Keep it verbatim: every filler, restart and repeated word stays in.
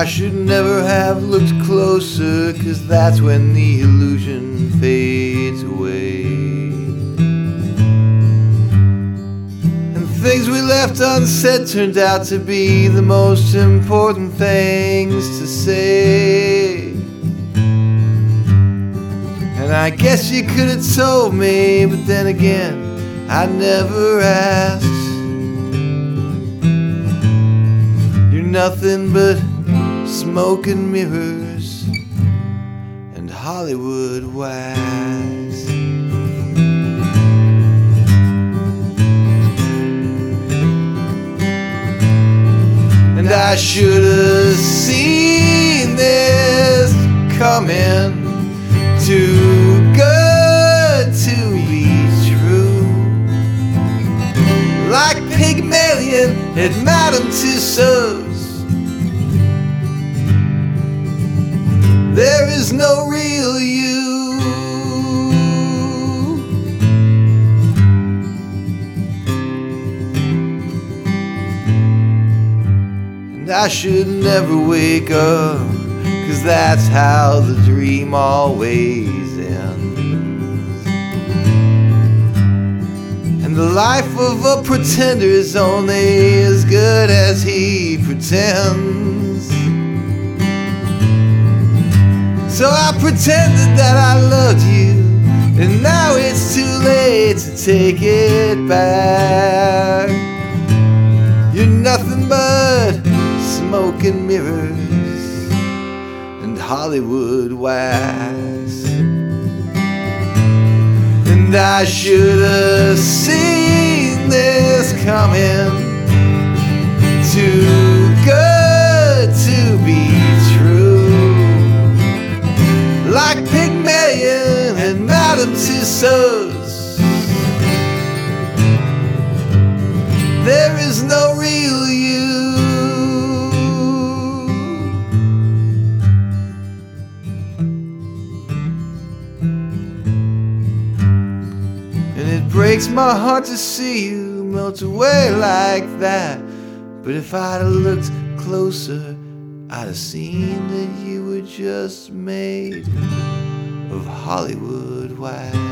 I should never have looked closer, 'cause that's when the illusion fades away. And things we left unsaid turned out to be the most important things to say. And I guess you could have told me, but then again, I never asked. You're nothing but smoke and mirrors and Hollywood wax. And I should have seen this coming. Too good to be true. Like Pygmalion at Madame Tussauds, there is no real you. And I should never wake up, 'cause that's how the dream always ends. And the life of a pretender is only as good as he pretends. So I pretended that I loved you, and now it's too late to take it back. You're nothing but smoke and mirrors and Hollywood wax. And I should have seen this coming. Too good to be true. Like Pygmalion and Madame Tussauds, there is no real you. And it breaks my heart to see you melt away like that. But if I'd have looked closer, I'd have seen that you were just made of Hollywood wax.